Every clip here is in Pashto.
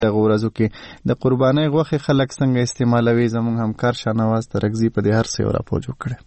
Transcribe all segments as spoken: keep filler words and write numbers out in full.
دغه ورځو کې د قربانۍ غوښې خلک څنګه استعمالوي. زموږ همکار شاهنواز ترکزي په دې هر څه یو راپور جوړ کړی.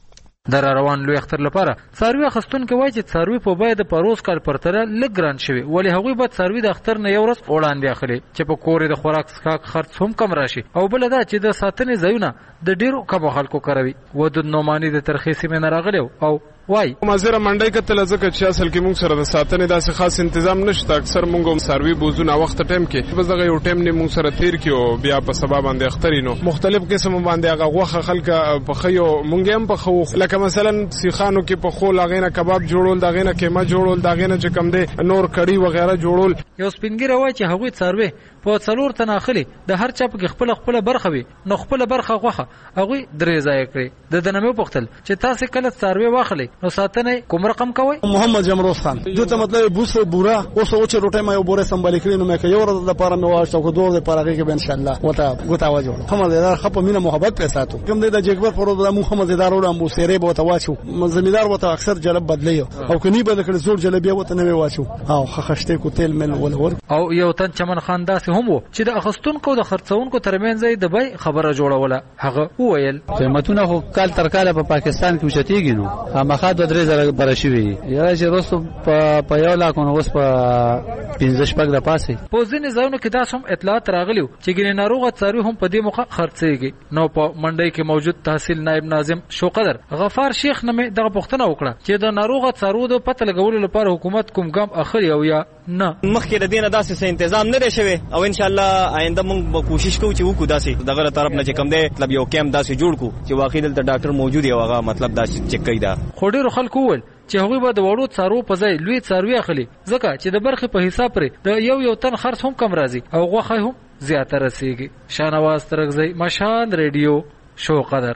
د را روان لوی اختر لپاره څاروي اخیستونکي وایي چې څاروي په بیه د پروز کال پرتله لږ ګران شوي، ولې هغوی باید څاروي د اختر نه یو ورځ وړاندې اخلي چې په کور د خوراک څښاک خرڅ هم کم راشي، او بله دا چې د ساتنې ځایونه د ډېرو کمو خلکو کاروي. ودود نعماني د ترخې سیمې نه راغلی او وای مازیره منډي کتل ځکه چې اصل کې موږ سره د ساتنې داسې خاص تنظیم نشته. اکثر موږ سروي بوزونه وخت ټیم کې بس دغه یو ټیم نه موږ سره تیر کیو، بیا په سبب باندې اخترینو مختلف قسم باندې هغه غوخه خلک په خيو موږ هم په خو، لکه مثلا سیخانو کې په خو لاغینه کباب جوړول، داغینه کېما جوړول، داغینه چې کم دی نور کړي وغیرہ جوړول. یو سپینګیره وای چې هغوی څاروي په څلور تناخلي د هر چا په خپل خپل برخه وي، نو خپل برخه غوخه هغوی درې ځای کړي. د دنمو پختل چې تاسو کله څاروي واخلي نو ساتنه کوم رقم کوي؟ محمد جمروز خان دته مطلب بوس بورا اوس او چې روټه ما یو بوره سمبال کړی نو مې یو ورځ د پاره مې واشته کو دوه د پاره کې به ان شاء الله وتا غوتا واجو محمد زیدار خپ مینه محبت په ساتو کوم د جګبر پرو د محمد زیدار او امبو سیره به وتا واچو زمیدار وتا اکثر جلب بدلیو او کني به کړ زور جلبیه وته نه واچو او خخشته کو تیل مل ولور. او یو تن چمن خان داسې هم وو چې د اخستونکو د خرڅونکو ترمنځ د بای خبره جوړوله. هغه وویل قیمتونه خو کال تر کاله په پاکستان کې وشتيږي نو هغه د درې زره برشوي یا چې رسو په یو لا کو نو اوس په پنځه شپږ د پاسه په ځینې ځایونو کې دا هم اطلاعات راغلیو چې ګینه ناروغه څاروي هم په دې موخه خرڅيږي. نو په منډي کې موجود تحصیل نائب ناظم شوقدر غفار شیخ نمه دغه پوښتنه وکړه چې د ناروغه څاروي د پته لګولو لپاره حکومت کوم ګام اخلي او یا نه. مخکې د دینه داسې څه تنظیم نه دی شوی او ان شاء الله آینده موږ به کوشش کوو چې وکړو داسې دغه طرف نه چې کم دی مطلب یو کیم داسې جوړ کو چې واقعي دلته ډاکټر موجود دی او هغه مطلب داسې چک کوي. دا خو ډېر خلکو ول چې هغوی به د وړو څارو په ځای لوی څاروي اخلي ځکه چې د برخې په حساب پرې د یو یو تن خرڅ هم کم راځي او غوښه هم زیاته رسیږي. شاهنواز ترکزی مشان ریډیو شو قدر.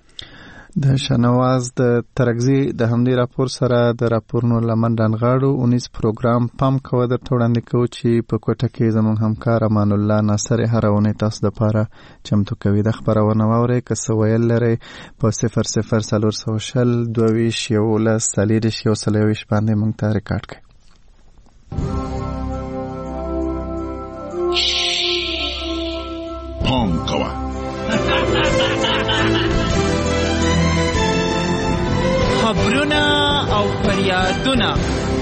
د شاهنواز د ترکزی د همدې راپور سره د راپورونو لمن رانغاړو اونیس پروګرام پام کوه در وړاندې کوو چې په کوټه کې زموږ همکار امان الله ناصر هره اونۍ تاسو دپاره چمتو کوي. د خپرونه واورئ که څه ویل لرئ په صفر صفر څلور سوه شل دوه ویشت یولس څلېرویشت یو سل یوویشت باندې موږ ته ریکارډ کړئ. پام کوه خبرونه او فریادونه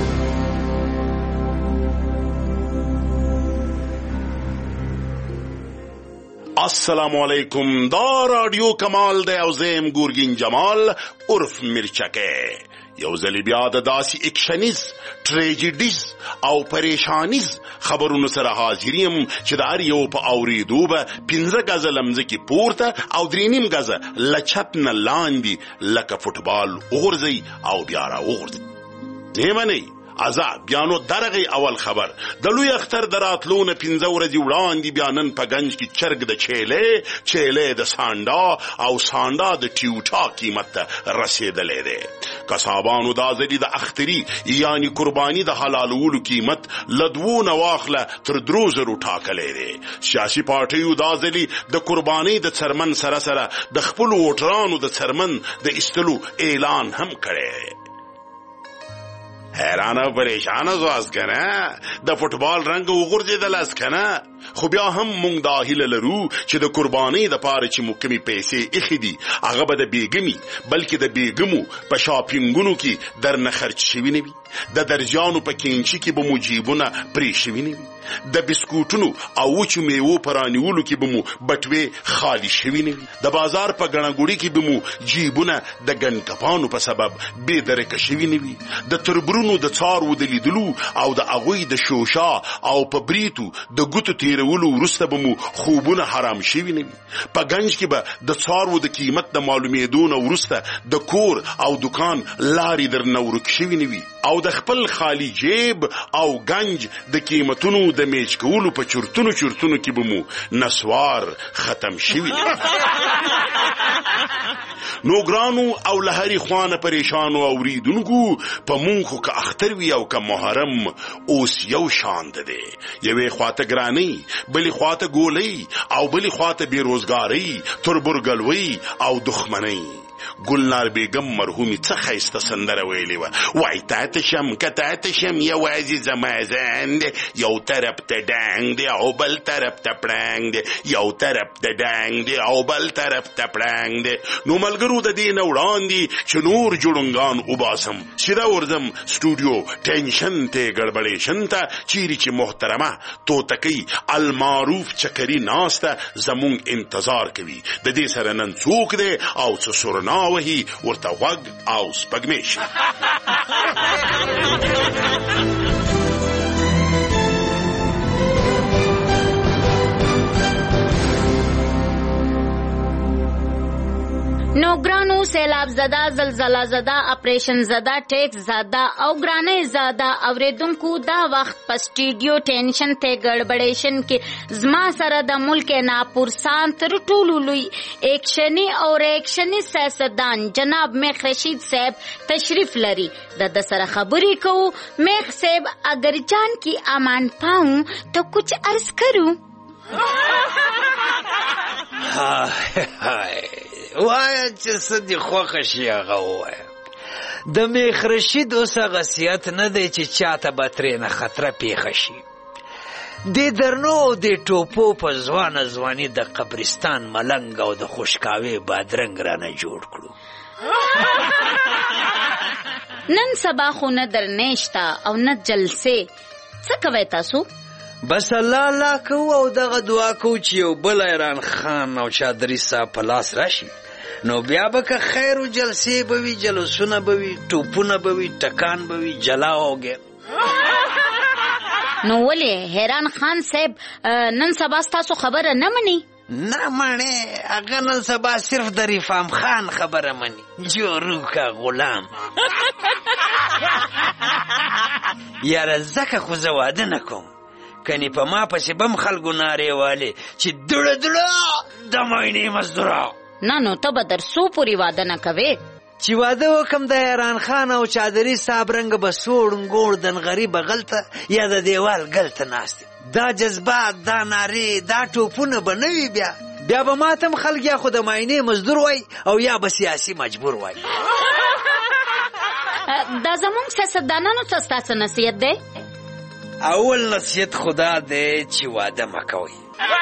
السلام علیکم. دا رادیو کمال دی او زیم ګورګین جمال عرف مرچکه یو ځلی بیا د داسې اکشنیز ټریجډیز او پریشانیز خبرونو سره حاضر یم چې د هر یو په اورېدو به پنځه ګزه لمځکې پورته او درې نیم ګزه له چت نه لاندې لکه فوټبال وغورځئ او بیا را وغورځئ. نه منئ عذاب بیانو درغی اول خبر د لوی اختر د راتلو نه پنځه ورځې وړاندې بیا نن په گنج کې چرګ د چیلې چیلې د سانډا او سانډا د ټیوټا قیمت ته رسېدلی دی. قصابانو دا ځلې د اختري یعنی قرباني د حلالولو قیمت له دوو نه واخله تر درو زرو ټاکلی دی. سیاسي پارټیو دا ځلې د قربانۍ د څرمن سره سره د خپلو ووټرانو د څرمن د ایستلو اعلان هم کړی. حیران او پریشان زواز کنه د فوټبال رنگ وګرځیدل اس کنه. خو بیا هم مونږ دا هیله لرو چې د قربانۍ د پاره چې مو کمی پیسې اخی دي هغه به د بیګمی بلکې د بیګمو په شاپینګونو کې درنه خرچ شوي نه وي، د درجانو په کینچي کې به مو جیبونه پرې شوي نه وي، د بسکوټونو او وچو میوو په رانیولو کې به مو بټوې خالی شوي نه وي، د بازار په ګڼهګوړي کې به مو جیبونه د ګنکپانو په سبب بې درکه شوي نه وي، د تربرونو د څاروو د لیدلو او د هغوی د شوشا او په بریتو د ګوتو تیرولو وروسته به مو خوبونه حرام شوي نه وي. په گنج کې به د څاروو د قیمت د معلومېدو نه وروسته د کور او دکان لارې درنه ورک شوي نه وي او د خپل خالی جیب او گنج د قیمتونو د میچ کولو په چرتونو چرتونو کې به مو نسوار ختم شوي نه وي. نو ګرانو او لهري خوانه پریشانو اوریدونکو په مونږ خو که اختر وي او که محرم اوس یو شان ده. یوې خواته ګرانۍ بلې خواته ګولۍ او بلې خواته بېروزګارۍ تربورګلوۍ او دښمنۍ. ګلنار بیګم مرحومي څه ښایسته سندره ویلې وه، وایي تا ته شم که تا ته شم یوازې زما ځان دی، یو طرف ته ډانګ دی او بل طرف ته پړانګ دی، یو طرف ته ډانګ دی او بل طرف ته پړانګ دی. نو ملګرو د دې نه وړاندې چې نور جوړنګان وباسم سیده ورځم سټوډیو ټینشن ته ګړبړېشن ته، چیرې چې محترمه توتکۍ المعروف چکري ناسته زمونږ انتظار کوي. د دې سره نن څوک دی او څه سرنا وهي ورته غوږ او سپږمې شي. نو ګرانو سیلاب زده، زلزله زده، اپریشن زده، ټیکس زده او ګرانۍ زده اوریدونکو، دا وخت په سټوډیو ټینشن ته ګړبړېشن کې زما سره د ملک ناپورسان تر ټولو لوی ایکشني او ریاکشني سیاستدان جناب میخ رشید صاحب تشریف لري. د د سره خبرې کوو. میخ صاحب اگر جان کی امان پاؤں تو کچھ عرض کروں. وایا چې څه دې خوښه شي هغه ووایه. د میخ رشید اوس هغه سیات نه دی چې چاته به ترېنه خطره پېښه شي. دې درنو او دې ټوپو په ځوانه ځواني د قبرستان ملنګ او د خوشکاوي بادرنګ رانه جوړ کړو. نن سبا خو نه درنیشته او نه جلسې، څه کوئ تاسو؟ بس الله الله کوو او دغه دعا کوو چې یو بل ایران خان او چادري صاحب په لاس راشي، نو بیا به که خیر و جلسې به وي، جلوسونه به وي، ټوپونه به وي، ټکان به وي، جلا اوګې. نو ولې حیران خان صاحب نن سبا ستاسو خبره نه مني؟ نه مڼې، هغه نن سبا صرف د رفام خان خبره مني. جورو که غلام. یاره ځکه خو زه واده نه کوم، کنی په ما پسې بم خلکو نارې والې چې دړه دړه د ماینې مزدوره. نه نو ته به در څو پورې واده نه کوې؟ چې واده وکم د حیران خان او چادري صاحب رنګه به سوړ نګوړ دنغري بغل ته یا د دیوال ګل ته ناست. دا جذبات، دا نارې، دا ټوپونه به نه وي. بیا بیا به ماتم خلک یا خو د ماینې مزدور وای او یا به سیاسي مجبور وای. دا زمونږ سیاستدانانو ته ستاسو نصیحت دی؟ اول نصیحت خدا دی چې واده مه کوئ.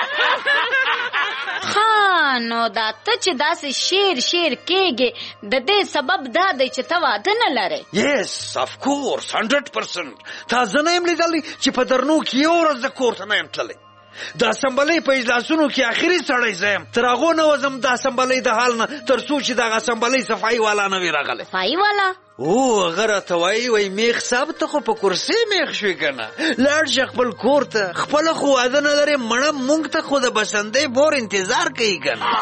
ها نو دا ته چې داسې شیر شیر کېږي د دې سبب دا دی چې ته واده نه لرې؟ یس اف کورس هنډرډ پرسنټ. تا زه نه یم لیدلی چې په درنو کې یو ورځ د کور ته نه یم تللی. د اسمبلۍ په اجلاسونو کې آخري سړی زه یم. تر هغو نه وځم د اسمبلۍ د حال نه تر څو چې دغه اسمبلۍ صفایي والا نه وي راغلی. صفایي والا؟ او هغه راته وایي وایي میخ صاحب ته خو په کرسۍ میخ شوې که نه، لاړ شه خپل کور ته، خپله خو واده نه لرې، مړه مونږ ته خو د بسندۍ بور انتظار کوي که نه.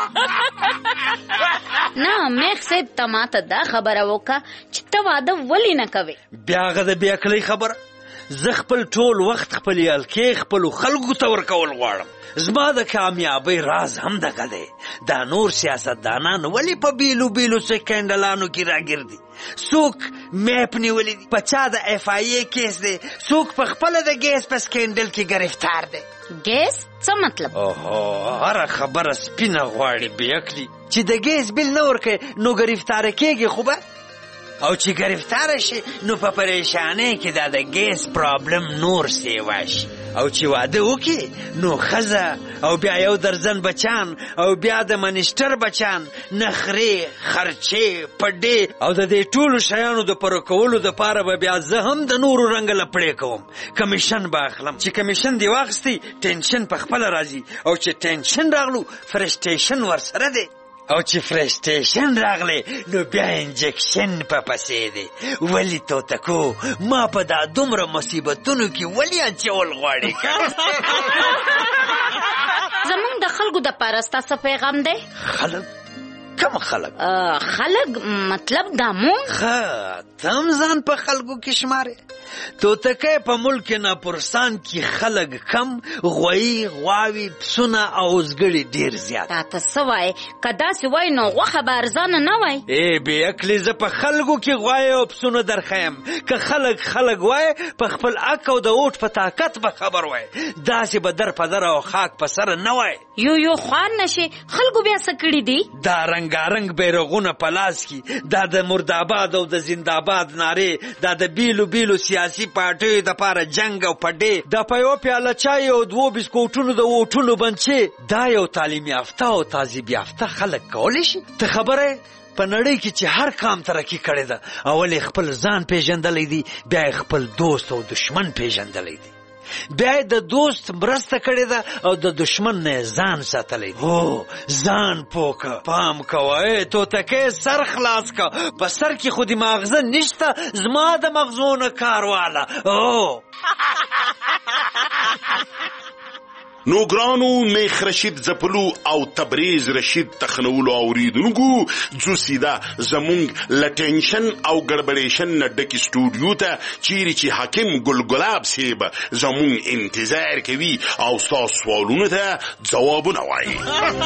نه میخ صاحب ته ماته دا خبره وکړه چې ته واده ولې نه کوې؟ بیا هغه د بې عقلۍ خبره. زه خپل ټول وخت خپل یالکې خپلو خلکو ته ورکول غواړم. زما د کامیابۍ راز هم دغه دی. دا نور سیاستدانان ولې په بیلو بیلو سکینډلانو کې راګرځي؟ څوک میپ نیولی دی، په چا د اف آی ای کیس دی، څوک په خپله د ګیس په سکینډل کې گرفتار دی. ګیس څه مطلب؟ اوهو هره خبره سپینه غواړي بې عقلي. چې د ګیس بیل نه ورکوې نو گرفتاره کېږي خو به، او چې گرفتاره شي نو په پریشانۍ کې دا د ګیس پرابلم نور سیوا شي. او چې واده وکړي نو ښځه او بیا یو درزن بچان او بیا د منیسټر بچان، نخرې، خرچې، پډې او د دې ټولو شیانو د پوره کولو دپاره به بیا زه هم د نورو رنګه لپړې کوم، کمیشن به اخلم. چې کمیشن دې واخیستی ټینشن په خپله راځي، او چې ټینشن راغلو فرسټیشن ورسره دی، او چې فرسټیشن راغلی نو بیا انجکشن په پسې دی. ولې توتکو ما په دا دومره مصیبتونو کې ولې اچول غواړې؟ زمونږ د خلکو دپاره ستاسو پیغام دی؟ خلک؟ کوم خلک؟ خلک مطلب دا مونږ؟ ښه ته هم ځان په خلکو کې شمارې. توتکی په ملک ناپرسان کې خلک کم، غویی، غواوی، پسونه او وزګړي ډیر زیات. تا ته څه وایې؟ که داسې وای نو غوښه به ارزانه نه وای. ای بې عقلې، زه په خلکو کې غوایې او پسونه درښیم. که خلک خلک وای په خپل حق او د اوټ په طاقت به خبر وای، داسې به در په در او خاک په سره نه وای. یو یو خوان نشي، خلکو بیا څه کړي دي؟ دا رنګارنګ بیرغونه په لاس کې، دا د مردآباد او د زنده‌آباد نارې، دا د بیلو بیلو سیاسي پارټیو دپاره جنګ او پډې، دا په یو پیاله چای او دوو بسکوټونو د ووټونو بنچې، دا یو تعلیم یافته او تعذیب یافته خلک کولی شي؟ ته خبره په نړۍ کې چې هر قام ترقي کړې ده، اول یې خپل ځان پیژندلی دی، بیا یې خپل دوست او دشمن پیژندلی دی، بیا یې د دوست مرسته کړې ده او د دشمن نه ځان ساتلی دی. هو ځان پوکه، پام کوه توتکی، سر خلاص که، په سر کې خو د ماغزه نشته، زما د مغزو نه کار واله. او نو ګرانو میخ رشید زپلو او تبریز رشید تخنولو اوریدونکو، ځو سیده زمونږ له ټینشن او ګړبړېشن نه ډکې سټوډیو ته، چیرې چې حاکم ګل ګلاب صاحب زمونږ انتظار کوي او ستاسو سوالونو ته ځوابونه وایي.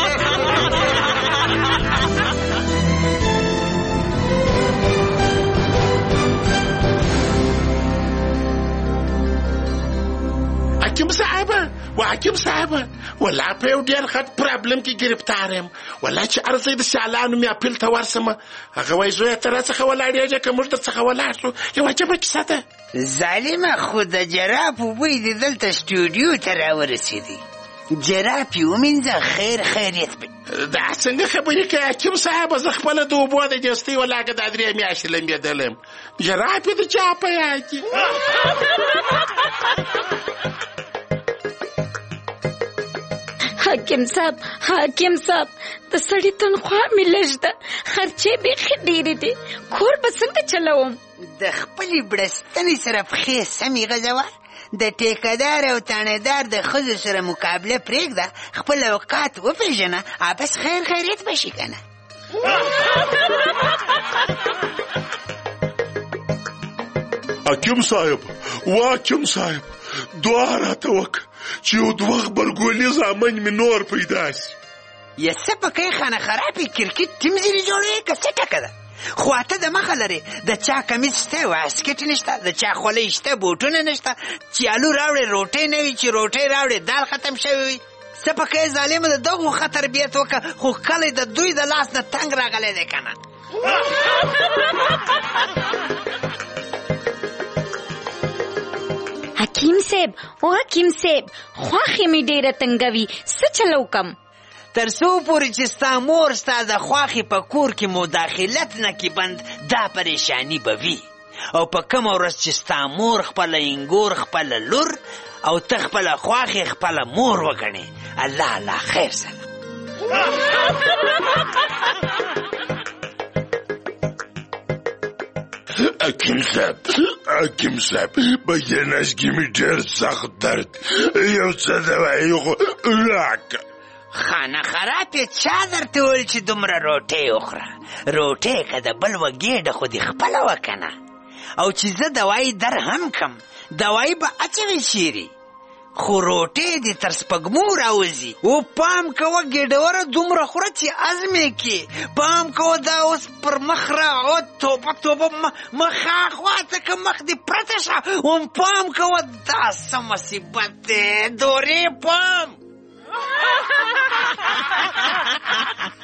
حکیم صاحب و حکیم صاحب والله په یو ډېر غټ پرابلم کې ګرفتار یم. والله چې عرض د سیالانو مې اپیل ته ورسم، هغه وایي زویه ته راڅخه ولاړېږه، که موږ درڅخه ولاړ شو. یو عجبه کیسه ده. ظالمه، خو د جرابو بوی د دلته سټوډیو ته راورسېدی. جراب یې ومینځه، خیر خیریت به. دا څنګه خبرې کوې حکیم صاحب؟ زه خپله د اوبو د جستۍ ولاکه دا درې میاشتې لمبېدلی یم، جراب یې د چا په یاد دي؟ حاکم صاحب، حاکم صاحب، د سړي تنخوا مې لږ ده، خرچې بیخي ډېرې دي، کور به څنګه چلوم؟ د خپلې بړستنې سره پښې سمې غځوه، د ټیکهدار او تانیدار د ښځو سره مقابله پرېږده، خپل اوقات وپېژنه، بس خیر خیریت به شي که نه. حکیم صاحب، وا حکیم صاحب، دعا راته وکړه چې یو دوه غبرګولي زامن مې نور پیدا شي. یا څه پکې خانه خرابې کرکټ ټیم ځینې جوړوې که څه ټکه ده؟ خو اته د مخه لرې، د چا کمیس شته واسکټ نشته، د چا خولۍ شته بوټونه نشته، چې الو راوړې روټۍ نه وي، چې روټۍ راوړې دال ختم شوی وي. څه پکې ظالمه د دغو ښه تربیت وکړه، خو کلی د دوی د لاس نه تنګ راغلی دی که نه. حکیم صاحب، او حکیم صاحب، خواښې مې ډېره تنګوي، څه چلو کم؟ تر څو پورې چې ستا مور ستا د خواښې په کور کې مداخلت نه کې بند، دا پریشانی به وي. او په کومه ورځ چې ستا مور خپله انګور خپله لور او ته خپله خواښې خپله مور وګڼې، الله الله خیر سره. حکیم صاحب، حکیم صاحب، په ینس کې مې ډېر سخت درد، یو څه دوايي خو راکړه. خانه خرابې چا درته ویل چې دومره روټۍ وخوره؟ روټۍ که د بل وګېډه خو دې خپله وکنه. او چې زه دوایي در هم کم، دوایي به اچوي چیرې، خو روټۍ دې تر سپږمو راوځي. او پام کوه ګېډوره دومره خوره چې ازمې کې، پام کوه دا اوس پر مخ را توبه توبه مخه خواته که مخ دې پرته شه. او پام کوه دا څه مصیبت دی، دورې پام.